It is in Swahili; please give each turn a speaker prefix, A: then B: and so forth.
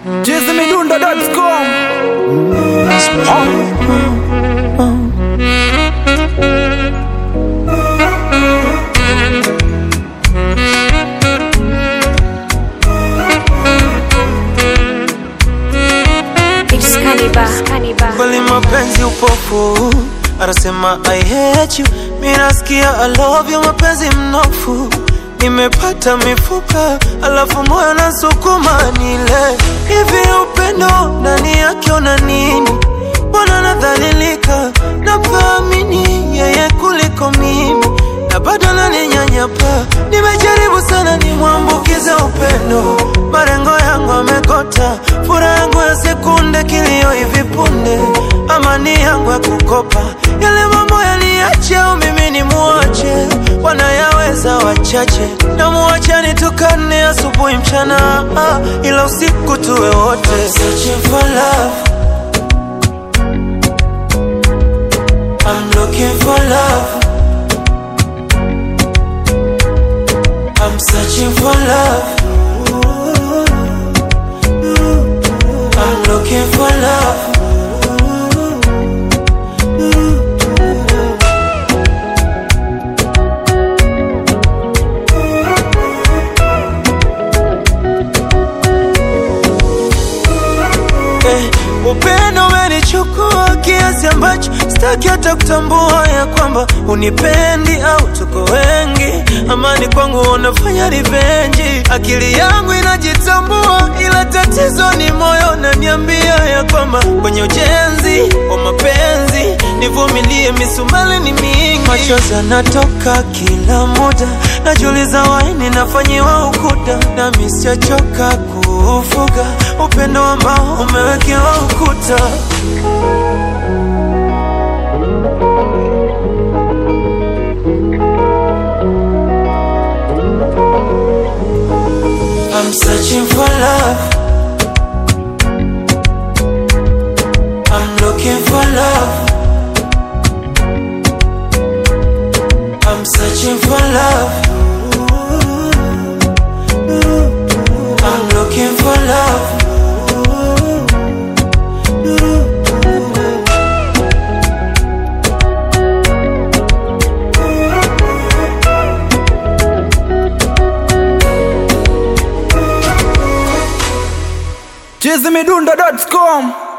A: Jizimidundo.com.
B: Kweli mapenzi upofu, anasema I hate you, mimi nasikia I love you. Mapenzi mnofu, nimepata mifupa, alafu moyo nasukuma nile. Hivi upendo ndani yake una nini? Mbona nadhalilika, nafahamini yeye kuliko mimi, na bado ananinyanyapa. Nimejaribu sana nimwambukize upendo, marengo yangu amekota. Furaha yangu ya sekunde, kilio hivi punde, amani yangu ya kukopa. Yale mambo yaliacha mimi ni muache, wanayaweza wachache. Na muacha nitukane asubuhi mchana, ila usiku tuwe wote. I'm searching for love, I'm looking for love, I'm searching for love, I'm looking for love. Upendo umenichukua kiasi ambacho sitaki hata kutambua ya kwamba unipendi au tuko wengi. Amani kwangu unafanya revenge, akili yangu inajitambua, ila tatizo ni moyo unaniambia ya kwamba kwenye ujenzi wa mapenzi nivumilie, misumali ni mingi. Machozi yanatoka kila muda, najiuliza waini nafanyiwa ukuta, na mimi sijachoka kufuga upendo ambao umewekewa ukuta. I'm searching for love, I'm looking for love, I'm searching for love, I'm looking for love.
A: Jizimidundo.com.